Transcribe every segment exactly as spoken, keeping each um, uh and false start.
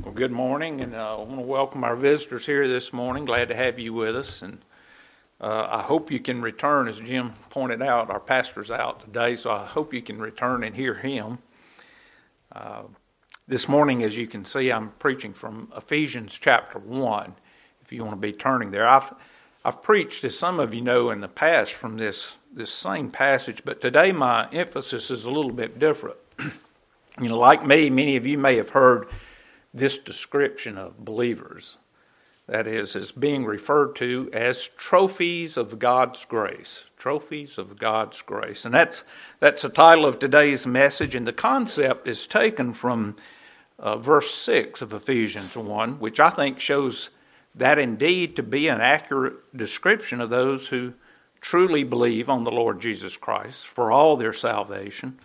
Well, good morning, and uh, I want to welcome our visitors here this morning. Glad to have you with us, and uh, I hope you can return, as Jim pointed out. Our pastor's out today, so I hope you can return and hear him. Uh, this morning, as you can see, I'm preaching from Ephesians chapter one, if you want to be turning there. I've I've preached, as some of you know, in the past from this, this same passage, but today my emphasis is a little bit different. You know, like me, many of you may have heard this description of believers, that is, as being referred to as trophies of God's grace. Trophies of God's grace. And that's that's the title of today's message, and the concept is taken from uh, verse six of Ephesians one, which I think shows that indeed to be an accurate description of those who truly believe on the Lord Jesus Christ for all their salvation.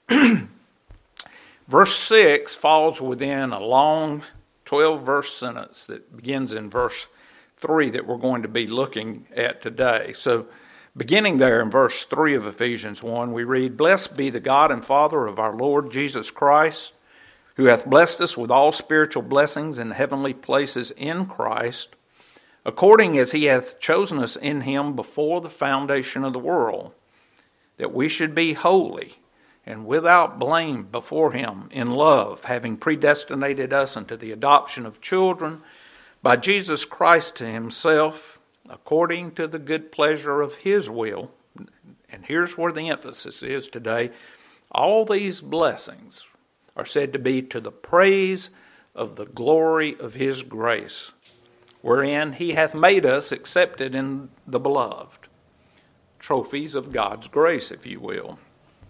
Verse six falls within a long twelve-verse sentence that begins in verse three that we're going to be looking at today. So beginning there in verse three of Ephesians one, we read, "Blessed be the God and Father of our Lord Jesus Christ, who hath blessed us with all spiritual blessings in heavenly places in Christ, according as he hath chosen us in him before the foundation of the world, that we should be holy and without blame before him in love, having predestinated us unto the adoption of children by Jesus Christ to himself, according to the good pleasure of his will." And here's where the emphasis is today. All these blessings are said to be to the praise of the glory of his grace, wherein he hath made us accepted in the beloved. Trophies of God's grace, if you will.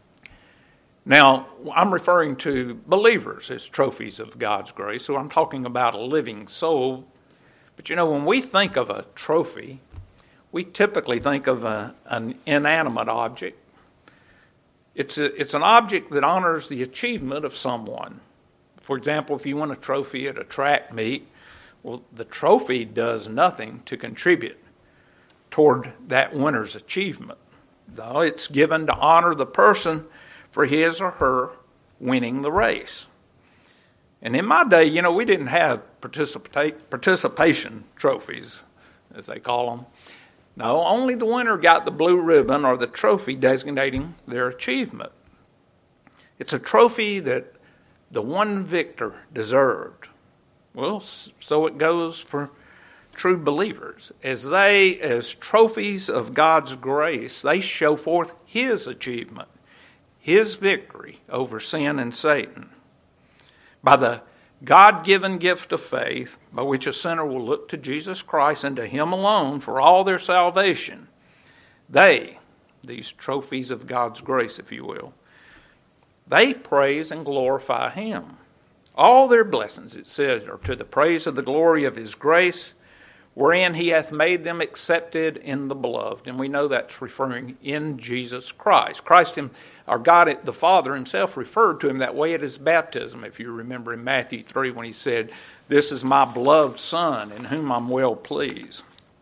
Now, I'm referring to believers as trophies of God's grace, so I'm talking about a living soul. But you know, when we think of a trophy, we typically think of a, an inanimate object. It's a, it's an object that honors the achievement of someone. For example, if you win a trophy at a track meet, well, the trophy does nothing to contribute toward that winner's achievement. No, it's given to honor the person for his or her winning the race. And in my day, you know, we didn't have participate, participation trophies, as they call them. No, only the winner got the blue ribbon or the trophy designating their achievement. It's a trophy that the one victor deserved. Well, so it goes for true believers. As they, as trophies of God's grace, they show forth his achievement, his victory over sin and Satan. By the God-given gift of faith, by which a sinner will look to Jesus Christ and to him alone for all their salvation, they, these trophies of God's grace, if you will, they praise and glorify him. All their blessings, it says, are to the praise of the glory of his grace, wherein he hath made them accepted in the beloved. And we know that's referring in Jesus Christ. Christ, him, our God, the Father himself, referred to him that way at his baptism, if you remember in Matthew three when he said, "This is my beloved Son, in whom I'm well pleased."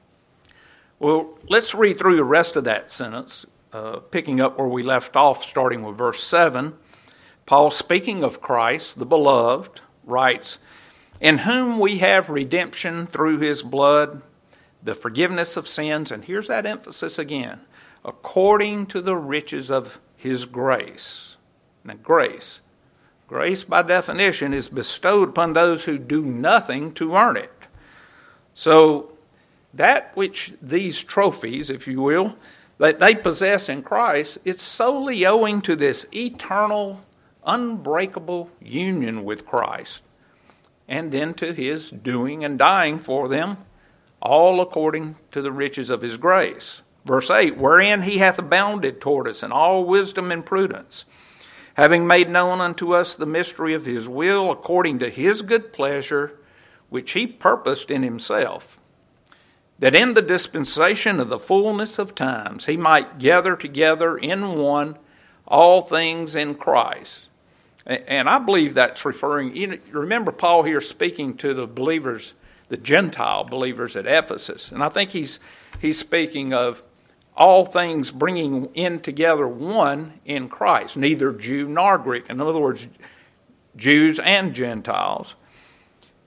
Well, let's read through the rest of that sentence, uh, picking up where we left off, starting with verse seven. Paul, speaking of Christ, the beloved, writes, "In whom we have redemption through his blood, the forgiveness of sins," and here's that emphasis again, "according to the riches of his grace." Now, grace. Grace, by definition, is bestowed upon those who do nothing to earn it. So, that which these trophies, if you will, that they possess in Christ, it's solely owing to this eternal, unbreakable union with Christ, and then to his doing and dying for them, all according to the riches of his grace. Verse eight, "Wherein he hath abounded toward us in all wisdom and prudence, having made known unto us the mystery of his will, according to his good pleasure, which he purposed in himself, that in the dispensation of the fullness of times he might gather together in one all things in Christ." And I believe that's referring, you remember Paul here speaking to the believers, the Gentile believers at Ephesus. And I think he's he's speaking of all things bringing in together one in Christ, neither Jew nor Greek. In other words, Jews and Gentiles.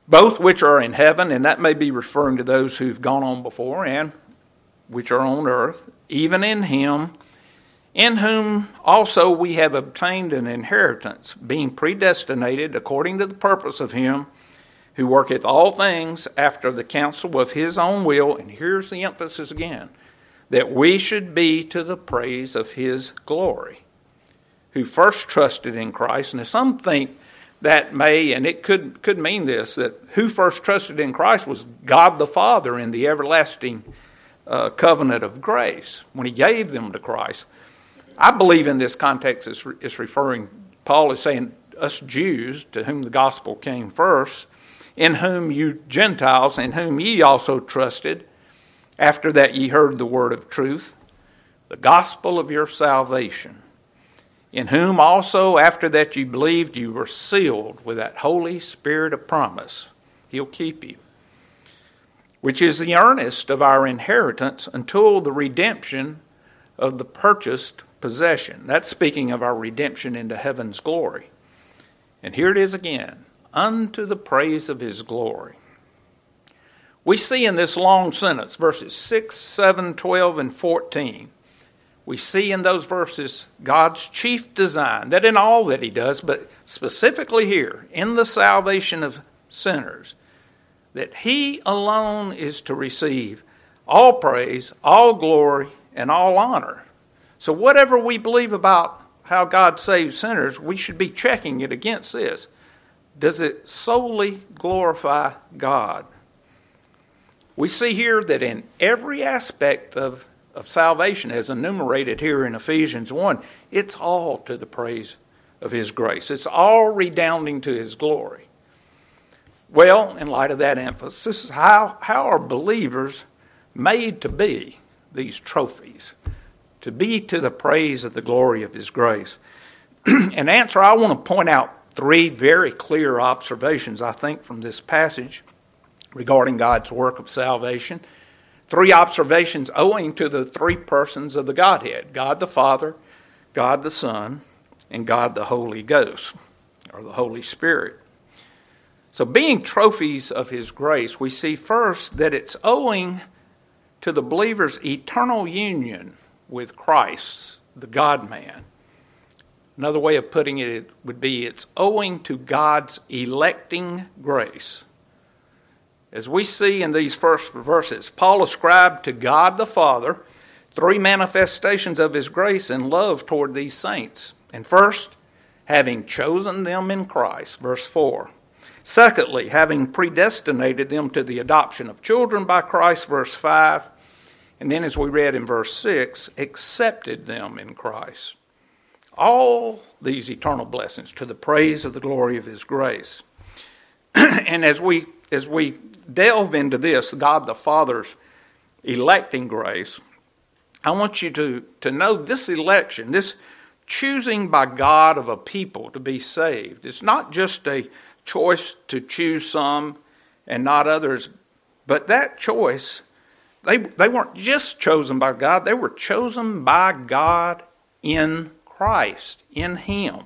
both which are in heaven, and that may be referring to those who've gone on before, and which are on earth, even in him, in whom also we have obtained an inheritance, being predestinated according to the purpose of him who worketh all things after the counsel of his own will, and here's the emphasis again, that we should be to the praise of his glory, who first trusted in Christ. And some think that may, and it could, could mean this, that who first trusted in Christ was God the Father in the everlasting uh, covenant of grace when he gave them to Christ. I believe in this context it's, it's referring, Paul is saying, us Jews, to whom the gospel came first, in whom you Gentiles, in whom ye also trusted, after that ye heard the word of truth, the gospel of your salvation, in whom also after that you believed, you were sealed with that Holy Spirit of promise. He'll keep you. Which is the earnest of our inheritance until the redemption of the purchased possession. That's speaking of our redemption into heaven's glory. And here it is again, unto the praise of his glory. We see in this long sentence, verses six, seven, twelve, and fourteen, we see in those verses God's chief design, that in all that he does, but specifically here, in the salvation of sinners, that he alone is to receive all praise, all glory, and all honor. So whatever we believe about how God saves sinners, we should be checking it against this. Does it solely glorify God? We see here that in every aspect of, of salvation, as enumerated here in Ephesians one, it's all to the praise of his grace. It's all redounding to his glory. Well, in light of that emphasis, how, how are believers made to be these trophies? To be to the praise of the glory of his grace. And answer, I want to point out three very clear observations, I think, from this passage regarding God's work of salvation. Three observations owing to the three persons of the Godhead, God the Father, God the Son, and God the Holy Ghost, or the Holy Spirit. So being trophies of his grace, we see first that it's owing to the believer's eternal union with Christ, the God-man. Another way of putting it would be it's owing to God's electing grace. As we see in these first verses, Paul ascribed to God the Father three manifestations of his grace and love toward these saints. And first, having chosen them in Christ, verse four. Secondly, having predestinated them to the adoption of children by Christ, verse five. And then as we read in verse six, accepted them in Christ. All these eternal blessings to the praise of the glory of his grace. And as we as we delve into this, God the Father's electing grace, I want you to, to know this election, this choosing by God of a people to be saved. It's not just a choice to choose some and not others, but that choice, they, they weren't just chosen by God, they were chosen by God in Christ, in him.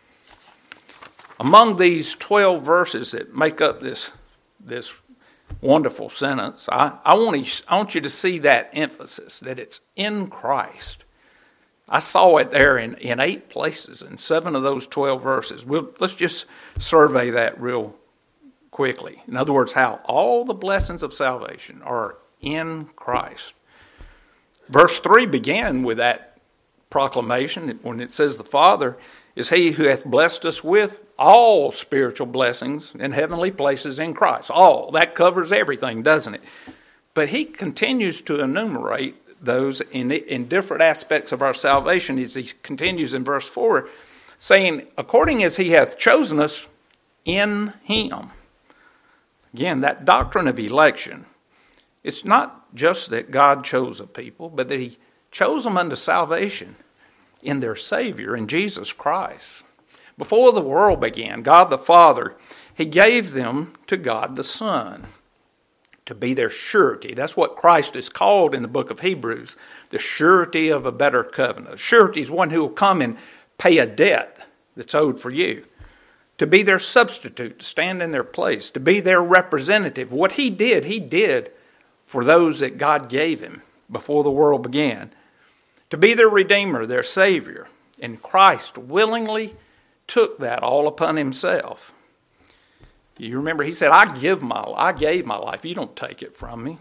Among these twelve verses that make up this, this wonderful sentence, I, I, want to, I want you to see that emphasis, that it's in Christ. I saw it there in, in eight places, in seven of those twelve verses. We'll, let's just survey that real quickly. In other words, how all the blessings of salvation are in Christ. Verse three began with that proclamation when it says the Father is he who hath blessed us with all spiritual blessings in heavenly places in Christ. All. That covers everything, doesn't it? But he continues to enumerate those in, in different aspects of our salvation as he continues in verse four, saying, according as he hath chosen us in him. Again, that doctrine of election, it's not just that God chose a people, but that he chose them unto salvation in their Savior, in Jesus Christ. Before the world began, God the Father, he gave them to God the Son to be their surety. That's what Christ is called in the book of Hebrews, the surety of a better covenant. Surety is one who will come and pay a debt that's owed for you. to be their substitute, to stand in their place, to be their representative. What he did, he did for those that God gave him before the world began. To be their Redeemer, their Savior. And Christ willingly took that all upon himself. You remember, he said, I give my, I gave my life. You don't take it from me.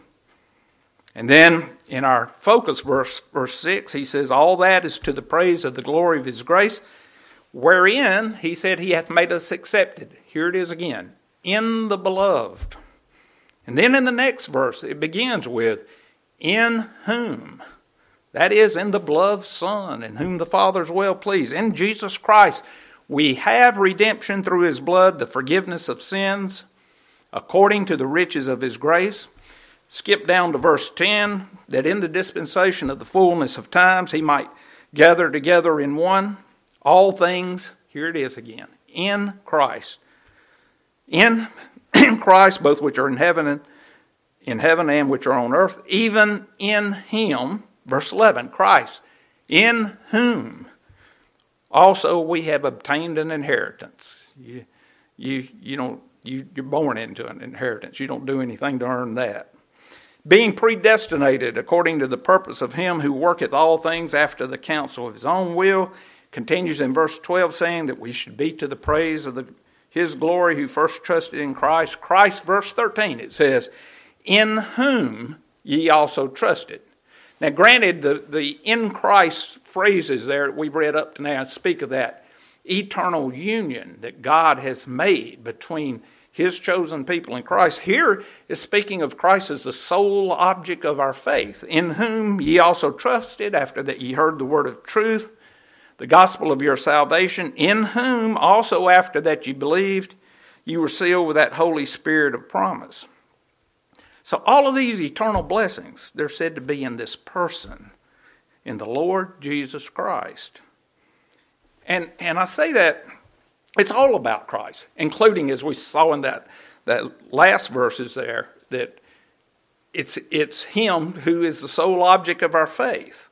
And then in our focus verse, verse six, he says, all that is to the praise of the glory of his grace, wherein, he said, he hath made us accepted. Here it is again, in the beloved. And then in the next verse, it begins with, in whom, that is, in the beloved Son, in whom the Father is well pleased, in Jesus Christ, we have redemption through his blood, the forgiveness of sins, according to the riches of his grace. Skip down to verse ten, that in the dispensation of the fullness of times he might gather together in one all things, here it is again, in Christ. In, in Christ, both which are in heaven and in heaven and which are on earth, even in him, verse eleven, Christ, in whom also we have obtained an inheritance. You, you, you don't, you, you're born into an inheritance. You don't do anything to earn that. Being predestinated according to the purpose of him who worketh all things after the counsel of his own will, continues in verse twelve, saying that we should be to the praise of the, his glory who first trusted in Christ. Christ, verse thirteen, it says, in whom ye also trusted. Now, granted, the, the in Christ phrases there that we've read up to now speak of that eternal union that God has made between his chosen people and Christ. Here is speaking of Christ as the sole object of our faith, in whom ye also trusted after that ye heard the word of truth, the gospel of your salvation, in whom also after that ye believed, you were sealed with that Holy Spirit of promise. So all of these eternal blessings, they're said to be in this person, in the Lord Jesus Christ. And and I say that it's all about Christ, including, as we saw in that, that last verses there, that it's it's him who is the sole object of our faith.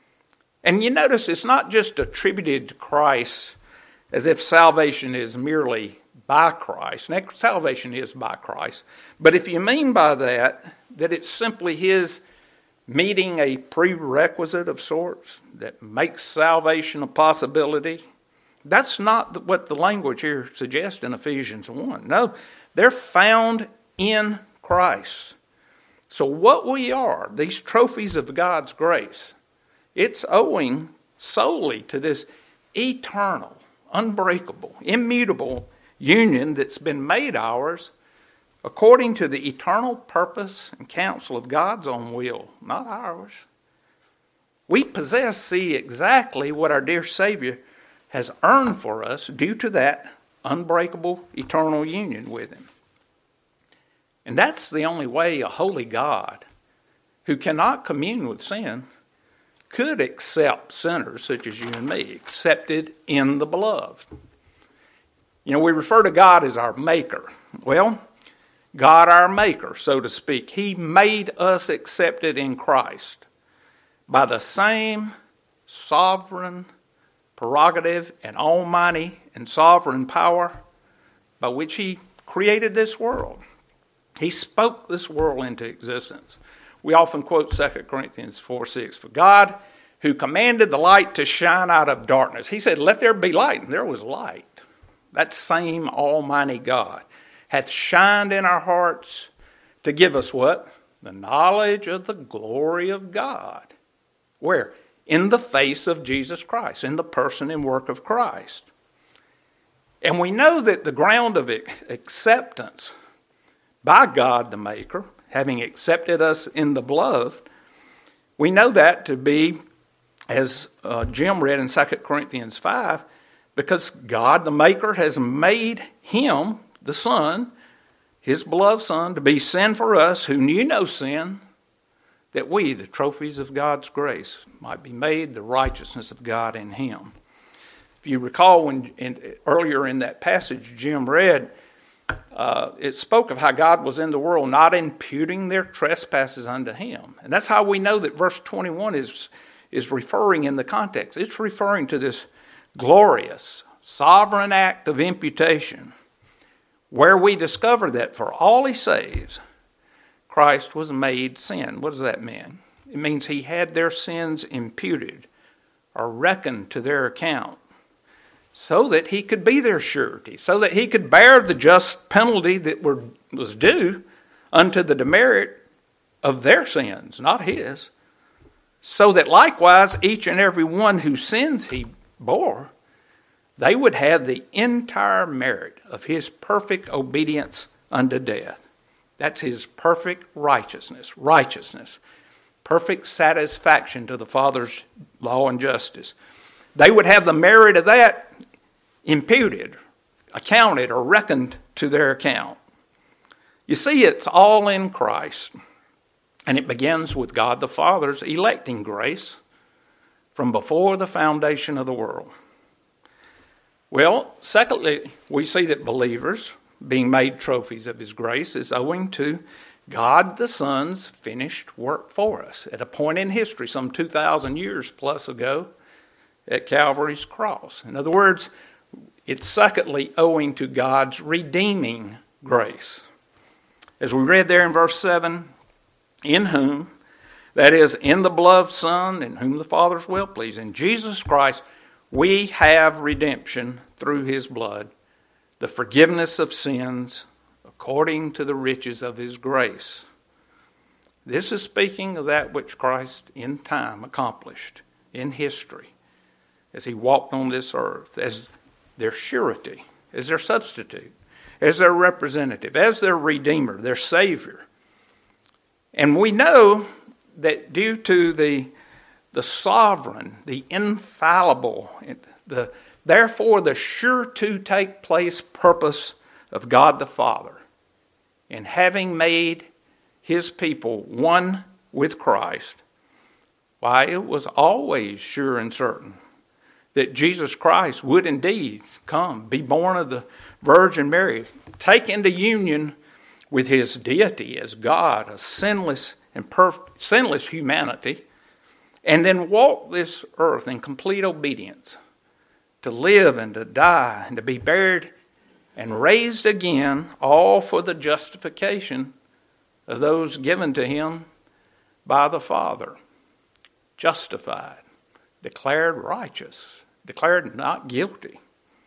And you notice it's not just attributed to Christ as if salvation is merely by Christ. Now, salvation is by Christ. But if you mean by that, that it's simply his meeting a prerequisite of sorts that makes salvation a possibility, that's not what the language here suggests in Ephesians one. No, they're found in Christ. So what we are, these trophies of God's grace, it's owing solely to this eternal, unbreakable, immutable union that's been made ours according to the eternal purpose and counsel of God's own will, not ours. We possess, see, exactly what our dear Savior has earned for us due to that unbreakable eternal union with him. And that's the only way a holy God who cannot commune with sin could accept sinners such as you and me, accepted in the beloved. You know, we refer to God as our maker. Well, God our maker, so to speak, he made us accepted in Christ by the same sovereign prerogative and almighty and sovereign power by which he created this world. He spoke this world into existence. We often quote Second Corinthians four six, for God who commanded the light to shine out of darkness. He said, let there be light, and there was light. That same almighty God hath shined in our hearts to give us what? The knowledge of the glory of God. Where? In the face of Jesus Christ, in the person and work of Christ. And we know that the ground of acceptance by God the Maker, having accepted us in the beloved, we know that to be, as uh, Jim read in Second Corinthians five, because God the Maker has made him, the Son, his beloved Son, to be sin for us who knew no sin, that we, the trophies of God's grace, might be made the righteousness of God in him. If you recall, when in, earlier in that passage Jim read, uh, it spoke of how God was in the world not imputing their trespasses unto him. And that's how we know that verse twenty-one is, is referring in the context. It's referring to this glorious, sovereign act of imputation, where we discover that for all he saves, Christ was made sin. What does that mean? It means he had their sins imputed or reckoned to their account so that he could be their surety, so that he could bear the just penalty that were, was due unto the demerit of their sins, not his, so that likewise each and every one whose sins he bore, they would have the entire merit of his perfect obedience unto death. That's his perfect righteousness, righteousness, perfect satisfaction to the Father's law and justice. They would have the merit of that imputed, accounted, or reckoned to their account. You see, it's all in Christ. And it begins with God the Father's electing grace from before the foundation of the world. Well, secondly, we see that believers being made trophies of his grace is owing to God the Son's finished work for us at a point in history, some two thousand years plus ago, at Calvary's cross. In other words, it's secondly owing to God's redeeming grace. As we read there in verse seven, in whom, that is, in the beloved Son, in whom the Father is well pleased, in Jesus Christ, we have redemption through his blood, the forgiveness of sins, according to the riches of his grace. This is speaking of that which Christ in time accomplished in history as he walked on this earth, as their surety, as their substitute, as their representative, as their redeemer, their savior. And we know that due to the, the sovereign, the infallible, the therefore the sure to take place purpose of God the Father in having made his people one with Christ, why, it was always sure and certain that Jesus Christ would indeed come, be born of the Virgin Mary, take into union with his deity as God, a sinless and perfect, sinless humanity, and then walk this earth in complete obedience, to live and to die and to be buried and raised again, all for the justification of those given to him by the Father. Justified, declared righteous, declared not guilty.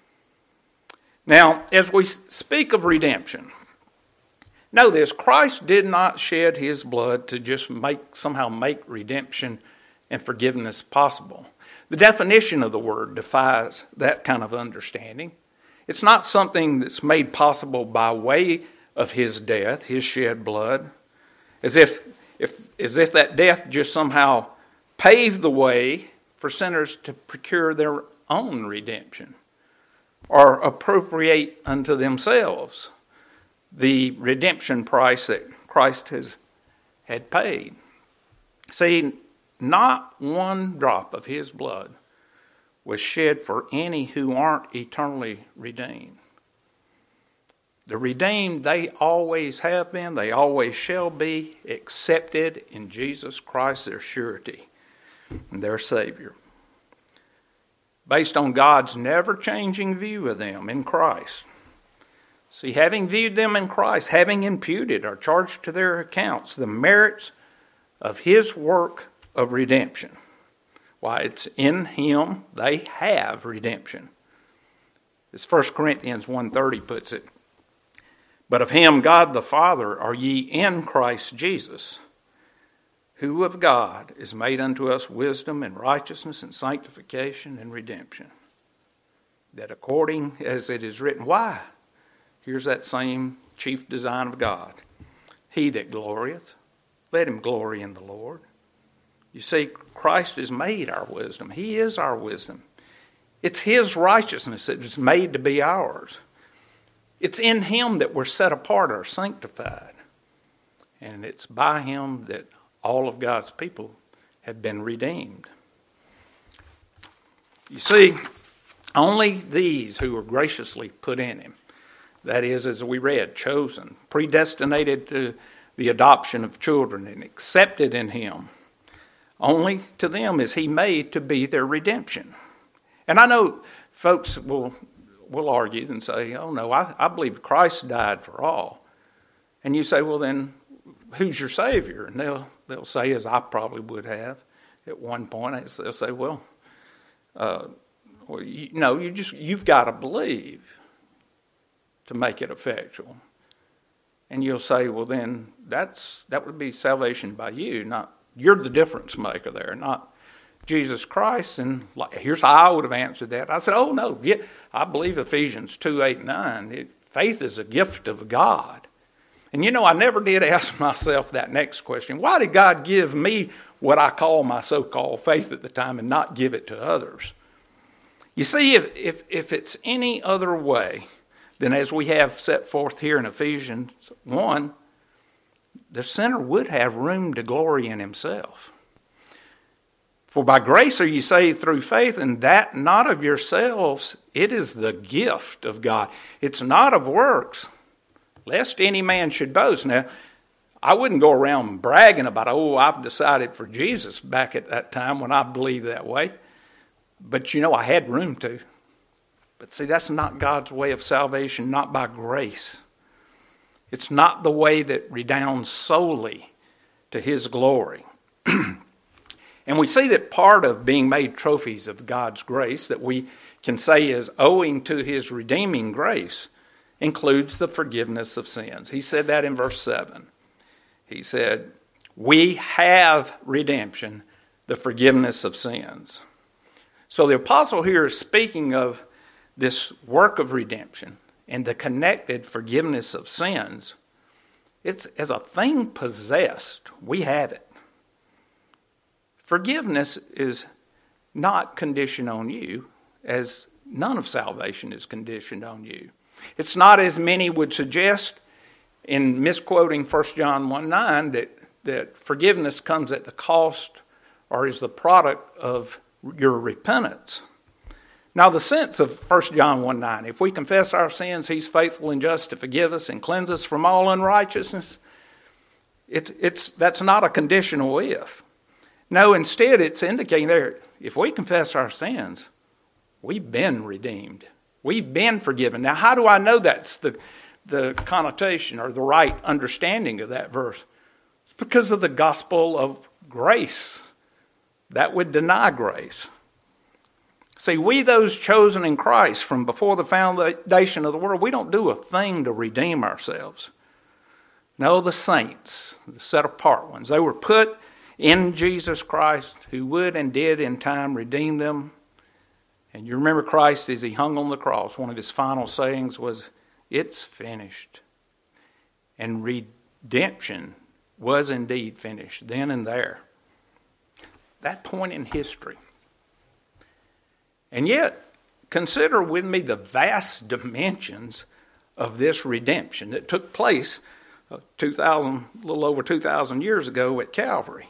Now, as we speak of redemption, know this, Christ did not shed his blood to just make somehow make redemption and forgiveness possible. The definition of the word defies that kind of understanding. It's not something that's made possible by way of his death, his shed blood, as if, if, as if that death just somehow paved the way for sinners to procure their own redemption or appropriate unto themselves the redemption price that Christ has had paid. See, not one drop of his blood was shed for any who aren't eternally redeemed. The redeemed, they always have been, they always shall be accepted in Jesus Christ, their surety and their Savior, based on God's never-changing view of them in Christ. See, having viewed them in Christ, having imputed or charged to their accounts the merits of his work of redemption. Why, it's in him they have redemption. As First Corinthians one thirty puts it, but of him, God the Father, are ye in Christ Jesus, who of God is made unto us wisdom and righteousness and sanctification and redemption. That according as it is written, why? Here's that same chief design of God. He that glorieth, let him glory in the Lord. You see, Christ has made our wisdom. He is our wisdom. It's his righteousness that is made to be ours. It's in him that we're set apart or sanctified. And it's by him that all of God's people have been redeemed. You see, only these who were graciously put in him, that is, as we read, chosen, predestinated to the adoption of children and accepted in him, only to them is he made to be their redemption. And I know folks will will argue and say, oh no, I, I believe Christ died for all. And you say, well then, who's your Savior? And they'll, they'll say, as I probably would have at one point, they'll say, well, uh, well you, no, you just, you've got to believe to make it effectual. And you'll say, well then, that's that would be salvation by you, not, you're the difference maker there, not Jesus Christ. And like, here's how I would have answered that. I said, oh no, yeah, I believe Ephesians two, eight, nine. It, faith is a gift of God. And you know, I never did ask myself that next question. Why did God give me what I call my so-called faith at the time and not give it to others? You see, if, if, if it's any other way than as we have set forth here in Ephesians one, the sinner would have room to glory in himself. For by grace are ye saved through faith, and that not of yourselves, it is the gift of God. It's not of works, lest any man should boast. Now, I wouldn't go around bragging about, oh, I've decided for Jesus back at that time when I believed that way. But you know, I had room to. But see, that's not God's way of salvation, not by grace. It's not the way that redounds solely to His glory. And we see that part of being made trophies of God's grace that we can say is owing to His redeeming grace includes the forgiveness of sins. He said that in verse seven. He said, we have redemption, the forgiveness of sins. So the apostle here is speaking of this work of redemption and the connected forgiveness of sins. It's as a thing possessed, we have it. Forgiveness is not conditioned on you, as none of salvation is conditioned on you. It's not, as many would suggest in misquoting First John one nine, that, that forgiveness comes at the cost or is the product of your repentance. Now, the sense of First John one nine, if we confess our sins, He's faithful and just to forgive us and cleanse us from all unrighteousness, it, it's, that's not a conditional if. No, instead it's indicating there, if we confess our sins, we've been redeemed. We've been forgiven. Now, how do I know that's the, the connotation or the right understanding of that verse? It's because of the gospel of grace. That would deny grace. See, we those chosen in Christ from before the foundation of the world, we don't do a thing to redeem ourselves. No, the saints, the set apart ones, they were put in Jesus Christ, who would and did in time redeem them. And you remember Christ as He hung on the cross, one of His final sayings was, it's finished. And redemption was indeed finished then and there. That point in history. And yet, consider with me the vast dimensions of this redemption that took place two thousand, a little over two thousand years ago at Calvary.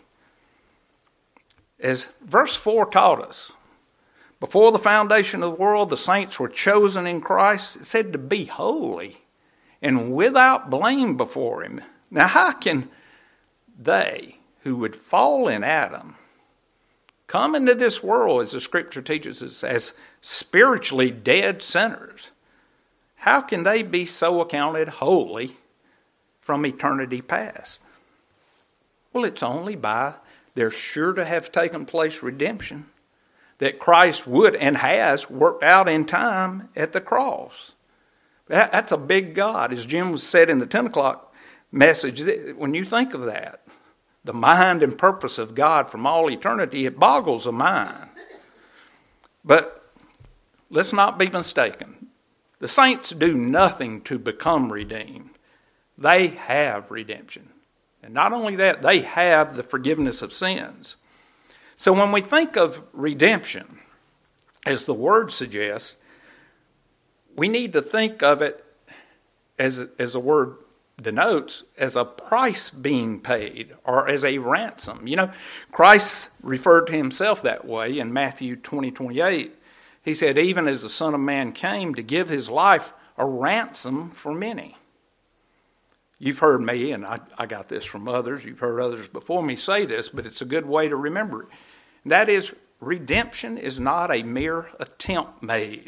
As verse four taught us, before the foundation of the world, the saints were chosen in Christ. It said to be holy and without blame before Him. Now, how can they who would fall in Adam come into this world, as the Scripture teaches us, as spiritually dead sinners? How can they be so accounted holy from eternity past? Well, it's only by there's sure to have taken place redemption that Christ would and has worked out in time at the cross. That, that's a big God. As Jim said in the ten o'clock message, when you think of that, the mind and purpose of God from all eternity, it boggles the mind. But let's not be mistaken. The saints do nothing to become redeemed. They have redemption. And not only that, they have the forgiveness of sins. So when we think of redemption, as the word suggests, we need to think of it, as, as the word denotes, as a price being paid or as a ransom. You know, Christ referred to Himself that way in Matthew twenty twenty-eight. He said, even as the Son of Man came to give His life a ransom for many. You've heard me, and I, I got this from others, you've heard others before me say this, but it's a good way to remember it. That is, redemption is not a mere attempt made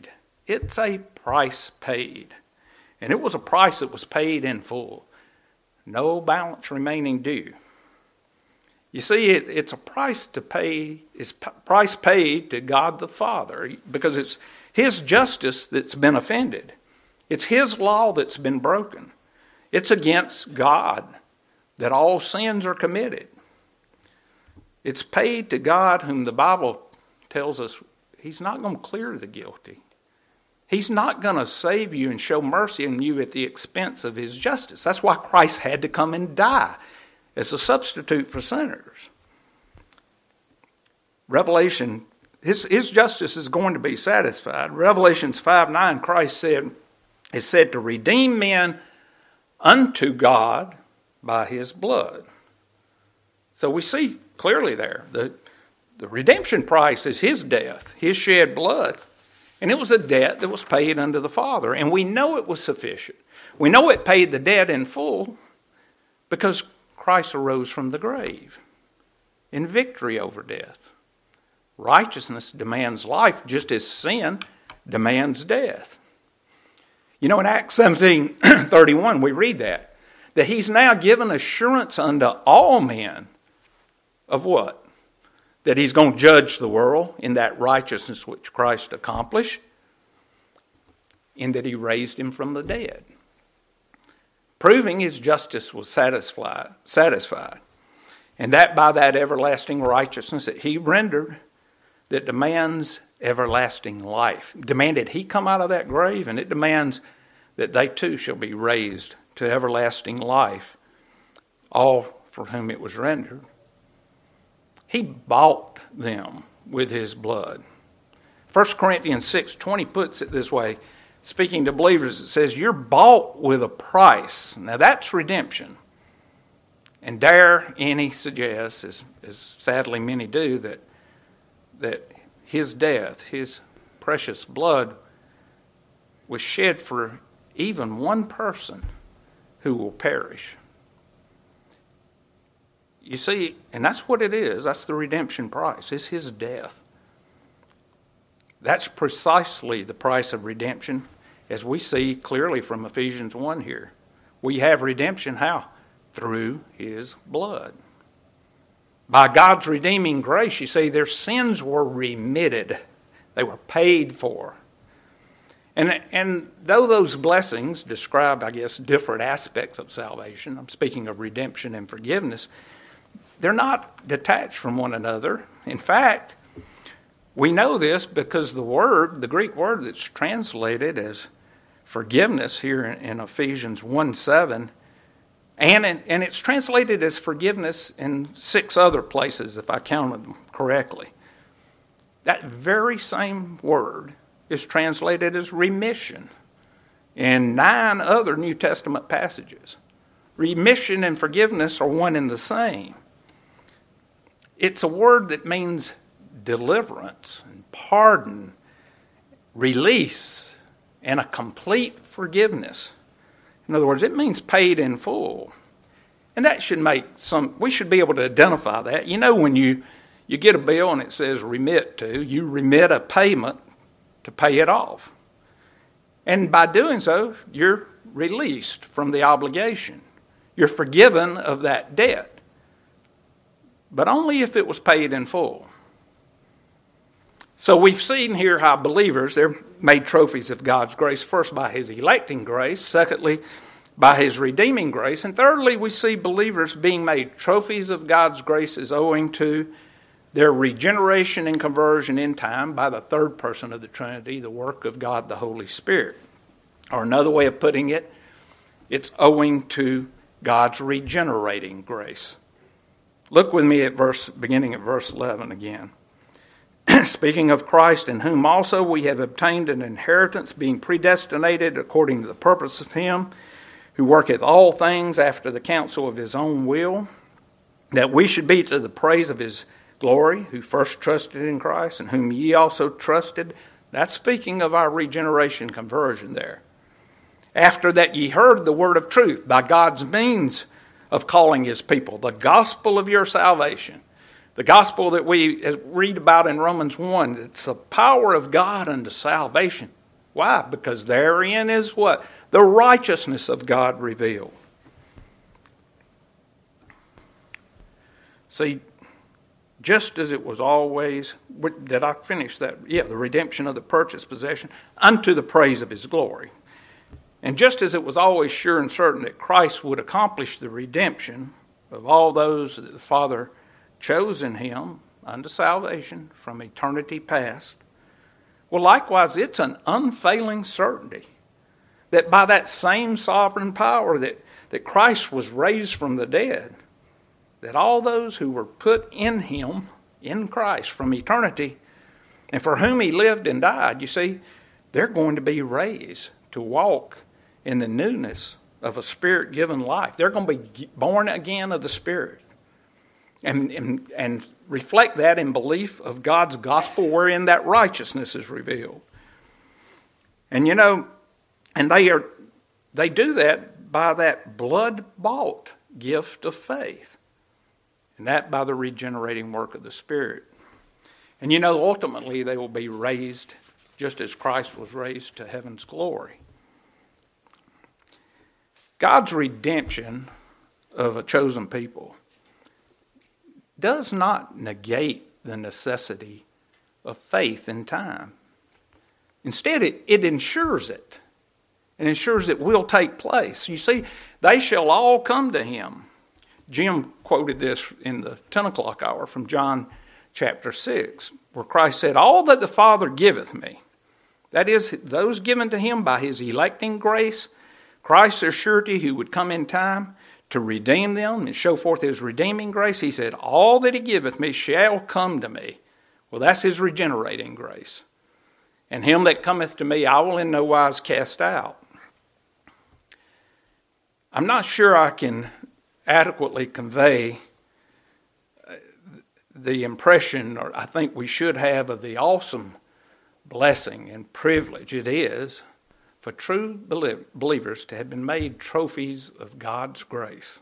It's a price paid. And it was a price that was paid in full. No balance remaining due. You see, it, it's a price to pay, it's p- price paid to God the Father, because it's His justice that's been offended. It's His law that's been broken. It's against God that all sins are committed. It's paid to God, whom the Bible tells us He's not going to clear the guilty. He's not going to save you and show mercy on you at the expense of His justice. That's why Christ had to come and die as a substitute for sinners. Revelation, his, his justice is going to be satisfied. Revelations five nine, Christ said, is said to redeem men unto God by His blood. So we see clearly there, the, the redemption price is His death, His shed blood. And it was a debt that was paid unto the Father. And we know it was sufficient. We know it paid the debt in full because Christ arose from the grave in victory over death. Righteousness demands life just as sin demands death. You know, in Acts seventeen thirty-one, we read that, that He's now given assurance unto all men of what? That He's going to judge the world in that righteousness which Christ accomplished, and that He raised Him from the dead, proving His justice was satisfied, satisfied, and that by that everlasting righteousness that He rendered that demands everlasting life. Demanded He come out of that grave, and it demands that they too shall be raised to everlasting life, all for whom it was rendered. He bought them with His blood. First Corinthians six twenty puts it this way, speaking to believers, it says, you're bought with a price. Now that's redemption. And dare any suggest, as, as sadly many do, that, that His death, His precious blood, was shed for even one person who will perish. You see, and that's what it is. That's the redemption price. It's His death. That's precisely the price of redemption, as we see clearly from Ephesians one here. We have redemption, how? Through His blood. By God's redeeming grace, you see, their sins were remitted. They were paid for. And, and though those blessings describe, I guess, different aspects of salvation, I'm speaking of redemption and forgiveness, they're not detached from one another. In fact, we know this because the word, the Greek word that's translated as forgiveness here in, in Ephesians one seven, and, in, and it's translated as forgiveness in six other places, if I counted them correctly. That very same word is translated as remission in nine other New Testament passages. Remission and forgiveness are one and the same. It's a word that means deliverance and pardon, release, and a complete forgiveness. In other words, it means paid in full. And that should make some, we should be able to identify that. You know, when you, you get a bill and it says remit to, you remit a payment to pay it off. And by doing so, you're released from the obligation. You're forgiven of that debt. But only if it was paid in full. So we've seen here how believers, they're made trophies of God's grace, first by His electing grace, secondly, by His redeeming grace, and thirdly, we see believers being made trophies of God's grace is owing to their regeneration and conversion in time by the third person of the Trinity, the work of God the Holy Spirit. Or another way of putting it, it's owing to God's regenerating grace. Look with me at verse, beginning at verse eleven again. Speaking of Christ, in whom also we have obtained an inheritance, being predestinated according to the purpose of Him, who worketh all things after the counsel of His own will, that we should be to the praise of His glory, who first trusted in Christ, and whom ye also trusted. That's speaking of our regeneration conversion there. After that ye heard the word of truth by God's means of calling His people, the gospel of your salvation. The gospel that we read about in Romans one, it's the power of God unto salvation Why? Because therein is what? The righteousness of God revealed. See, just as it was always, did I finish that? Yeah, the redemption of the purchased possession unto the praise of his glory. And just as it was always sure and certain that Christ would accomplish the redemption of all those that the Father chose in him unto salvation from eternity past, well, likewise, it's an unfailing certainty that by that same sovereign power that, that Christ was raised from the dead, that all those who were put in him, in Christ, from eternity, and for whom he lived and died, you see, they're going to be raised to walk in the newness of a Spirit-given life. They're going to be born again of the Spirit. And, and, and reflect that in belief of God's gospel wherein that righteousness is revealed. And you know, and they are they do that by that blood-bought gift of faith. And that by the regenerating work of the Spirit. And you know, ultimately they will be raised just as Christ was raised to heaven's glory. God's redemption of a chosen people does not negate the necessity of faith in time. Instead, it, it ensures it. It ensures it will take place. You see, they shall all come to him. Jim quoted this in the ten o'clock hour from John chapter six, where Christ said, all that the Father giveth me, that is, those given to him by his electing grace, Christ's surety who would come in time to redeem them and show forth his redeeming grace. He said, all that he giveth me shall come to me. Well, that's his regenerating grace. And him that cometh to me I will in no wise cast out. I'm not sure I can adequately convey the impression, or I think we should have, of the awesome blessing and privilege it is for true believers to have been made trophies of God's grace.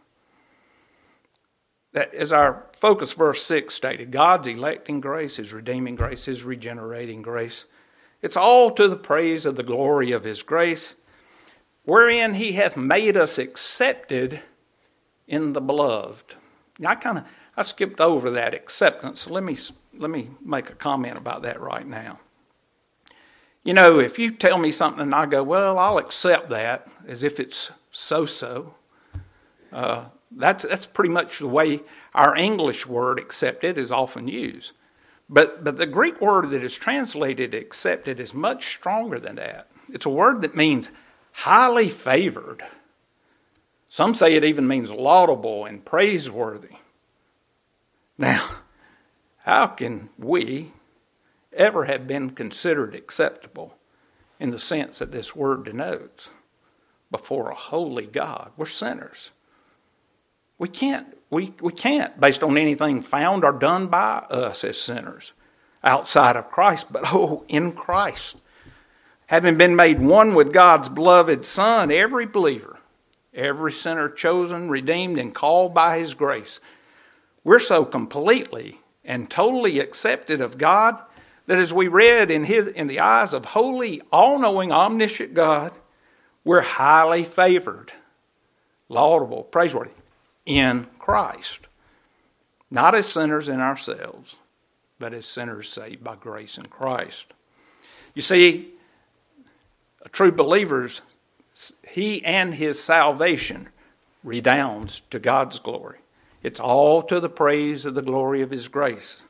That, as our focus verse six stated, God's electing grace, his redeeming grace, his regenerating grace, it's all to the praise of the glory of his grace, wherein he hath made us accepted in the beloved. Now, I kind of I skipped over that acceptance. So let me let me make a comment about that right now. You know, if you tell me something and I go, well, I'll accept that as if it's so-so, uh, that's that's pretty much the way our English word accepted is often used. But but the Greek word that is translated accepted is much stronger than that. It's a word that means highly favored. Some say it even means laudable and praiseworthy. Now, how can we ever have been considered acceptable in the sense that this word denotes before a holy God? We're sinners. We can't, we, we can't, based on anything found or done by us as sinners outside of Christ, but oh, in Christ. Having been made one with God's beloved Son, every believer, every sinner chosen, redeemed, and called by his grace, we're so completely and totally accepted of God that as we read in his in the eyes of holy, all-knowing, omniscient God, we're highly favored, laudable, praiseworthy in Christ. Not as sinners in ourselves, but as sinners saved by grace in Christ. You see, a true believer's, he and his salvation redounds to God's glory. It's all to the praise of the glory of his grace.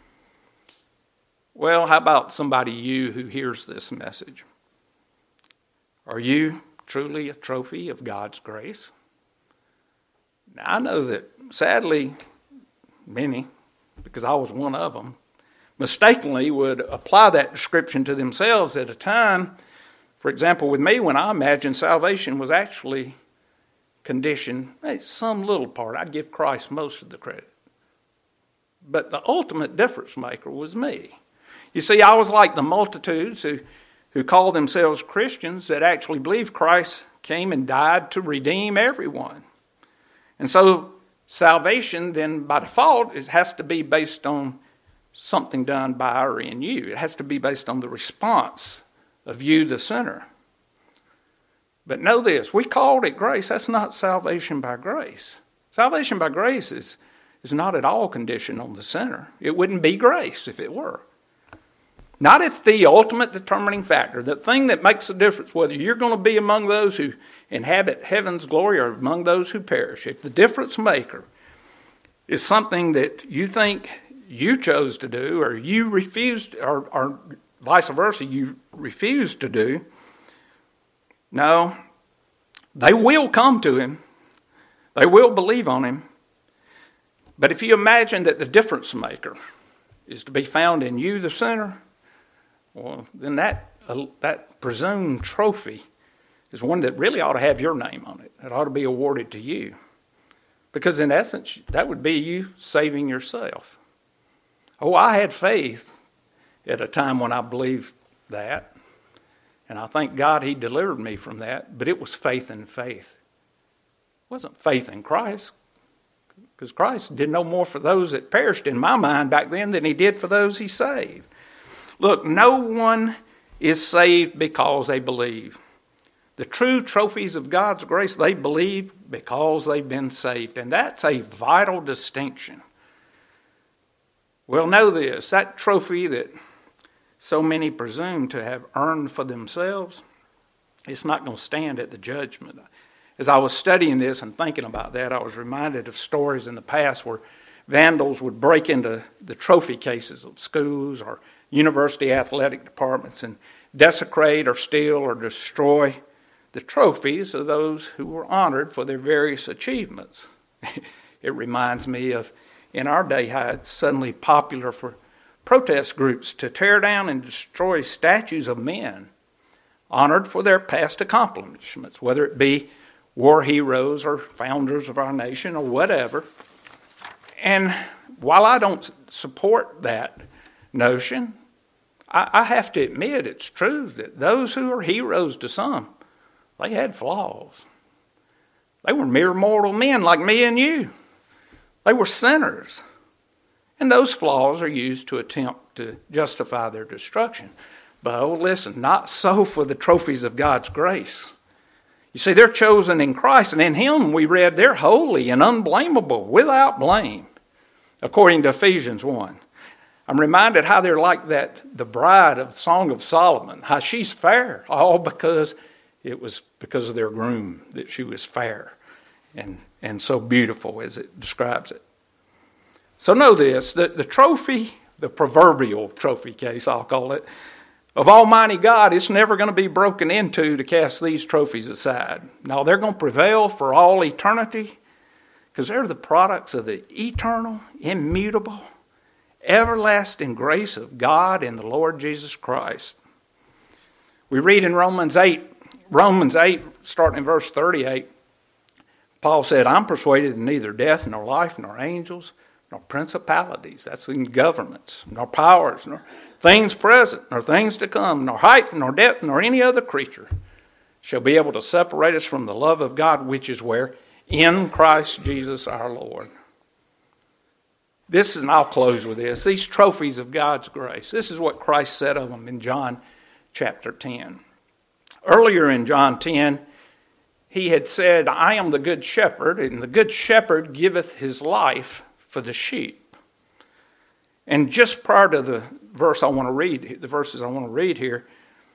Well, how about somebody, you, who hears this message? Are you truly a trophy of God's grace? Now, I know that, sadly, many, because I was one of them, mistakenly would apply that description to themselves at a time, for example, with me, when I imagined salvation was actually conditioned, hey, some little part. I'd give Christ most of the credit. But the ultimate difference maker was me. You see, I was like the multitudes who, who call themselves Christians that actually believe Christ came and died to redeem everyone. And so salvation then by default is, has to be based on something done by or in you. It has to be based on the response of you, the sinner. But know this, we called it grace. That's not salvation by grace. Salvation by grace is, is not at all conditioned on the sinner. It wouldn't be grace if it were. Not if the ultimate determining factor, the thing that makes the difference whether you're going to be among those who inhabit heaven's glory or among those who perish. If the difference maker is something that you think you chose to do or you refused, or, or vice versa, you refused to do, no, they will come to him. They will believe on him. But if you imagine that the difference maker is to be found in you, the sinner, well, then that uh, that presumed trophy is one that really ought to have your name on it. It ought to be awarded to you. Because in essence, that would be you saving yourself. Oh, I had faith at a time when I believed that. And I thank God he delivered me from that. But it was faith in faith. It wasn't faith in Christ. Because Christ did no more for those that perished in my mind back then than he did for those he saved. Look, no one is saved because they believe. The true trophies of God's grace, they believe because they've been saved. And that's a vital distinction. Well, know this, that trophy that so many presume to have earned for themselves, it's not going to stand at the judgment. As I was studying this and thinking about that, I was reminded of stories in the past where vandals would break into the trophy cases of schools or university athletic departments and desecrate or steal or destroy the trophies of those who were honored for their various achievements. It reminds me of, in our day, how it's suddenly popular for protest groups to tear down and destroy statues of men honored for their past accomplishments, whether it be war heroes or founders of our nation or whatever. And while I don't support that notion, I, I have to admit it's true that those who are heroes to some, they had flaws. They were mere mortal men like me and you. They were sinners. And those flaws are used to attempt to justify their destruction. But oh, listen, not so for the trophies of God's grace. You see, they're chosen in Christ, and in him we read they're holy and unblameable, without blame, according to Ephesians one. I'm reminded how they're like that, the bride of Song of Solomon, how she's fair, all because it was because of their groom that she was fair and, and so beautiful as it describes it. So know this, that the trophy, the proverbial trophy case, I'll call it, of Almighty God, it's never going to be broken into to cast these trophies aside. No, they're going to prevail for all eternity because they're the products of the eternal, immutable, everlasting grace of God in the Lord Jesus Christ. We read in Romans eight, Romans eight, starting in verse thirty-eight, Paul said, I'm persuaded that neither death, nor life, nor angels, nor principalities, that's in governments, nor powers, nor things present, nor things to come, nor height, nor depth, nor any other creature shall be able to separate us from the love of God, which is where? In Christ Jesus our Lord. This is, and I'll close with this, these trophies of God's grace. This is what Christ said of them in John chapter ten. Earlier in John ten, he had said, I am the good shepherd, and the good shepherd giveth his life for the sheep. And just prior to the verse I want to read, the verses I want to read here,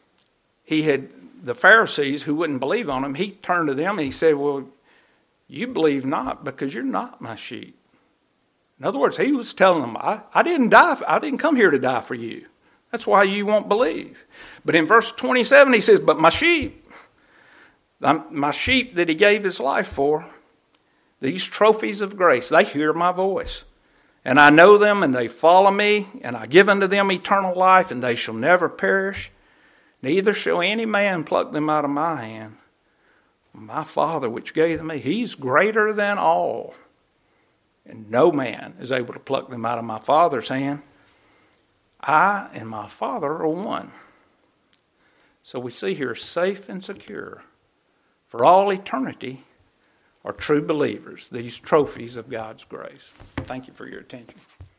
he had, the Pharisees who wouldn't believe on him, he turned to them and he said, well, you believe not because you're not my sheep. In other words, he was telling them, I, I didn't die, I didn't come here to die for you. That's why you won't believe. But in verse twenty-seven, he says, but my sheep, my sheep that he gave his life for, these trophies of grace, they hear my voice. And I know them, and they follow me, and I give unto them eternal life, and they shall never perish. Neither shall any man pluck them out of my hand. My Father which gave them me, he's greater than all. And no man is able to pluck them out of my Father's hand. I and my Father are one. So we see here, safe and secure for all eternity are true believers, these trophies of God's grace. Thank you for your attention.